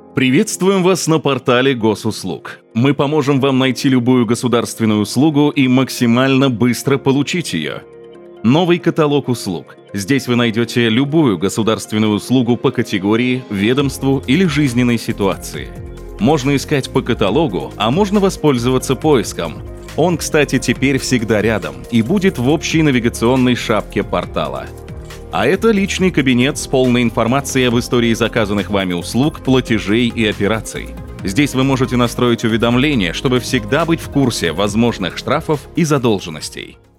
Приветствуем вас на портале Госуслуг. Мы поможем вам найти любую государственную услугу и максимально быстро получить ее. Новый каталог услуг. Здесь вы найдете любую государственную услугу по категории, ведомству или жизненной ситуации. Можно искать по каталогу, а можно воспользоваться поиском. Он, кстати, теперь всегда рядом и будет в общей навигационной шапке портала. А это личный кабинет с полной информацией об истории заказанных вами услуг, платежей и операций. Здесь вы можете настроить уведомления, чтобы всегда быть в курсе возможных штрафов и задолженностей.